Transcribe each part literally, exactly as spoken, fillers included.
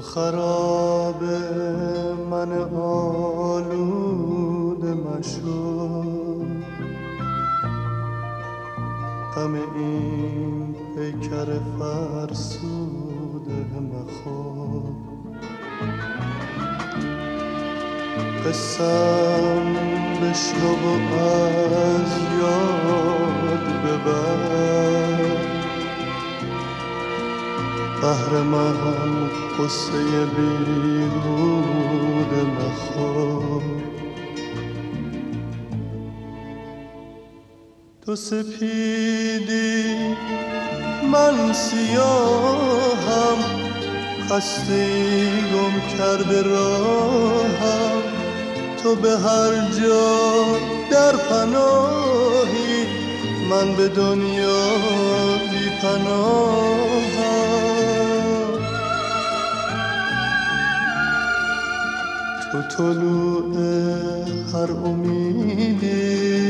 خراب من آلوده مشو، غم این پیکر فرسوده مخور. قسم بشنو و از یاد ببر، بهر من قصه بیهوده مخور. تو سپیدی من سیاهم، خسته گم کرده راهم. تو به هر جا در پناهی، من به دنیا بی پناهم. تو طلوع هر امیدی،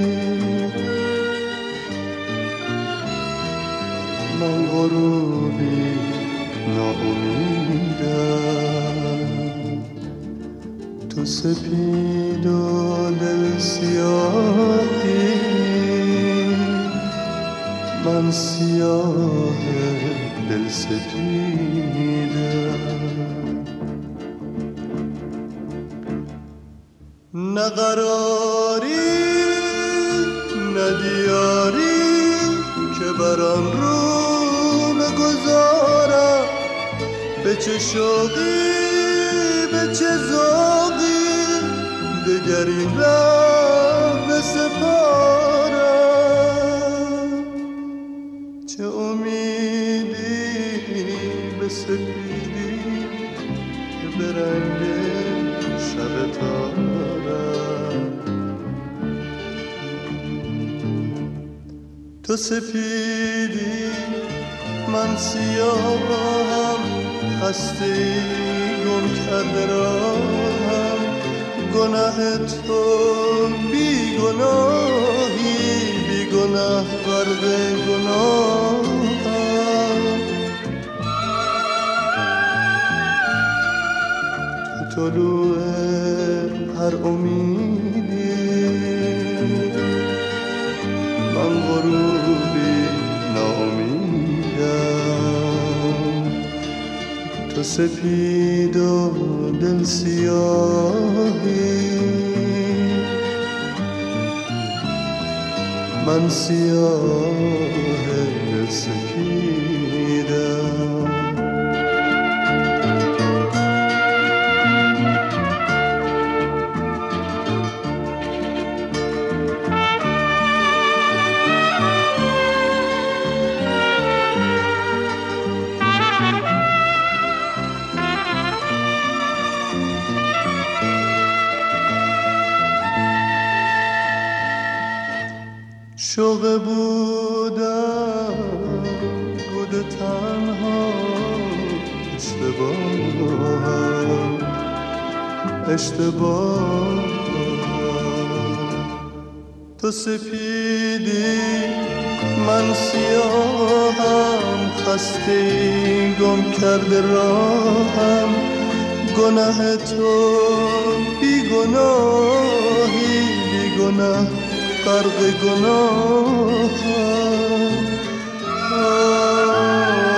من غروبی ناامیدم. تو سپید و دل سیاهی، من سیاه دل سپیدم. نه قراری نه دیاری که بر آن رو نگذارم. به چه شوقی به چه ذوقی دگر این ره بسپارم. چه امیدی به سپیدی که به رنگ شب تارم. تو سپیدی من سیاهم، خسته گم کرده راهم. گناه تو بی گناهی، بی گناه غرق گناهم. تو طلوع هر امیدی، من غروبی ناامیدم. تو سپید و دل سیاهی، من سیاه دل سپیدم. شوق بودم بوده تنها، اشتباهم اشتباهم. تو سپیدی من سیاهم، خسته گم کرده راهم. گناه تو بی گناهی، بی گناه غرق گناهم.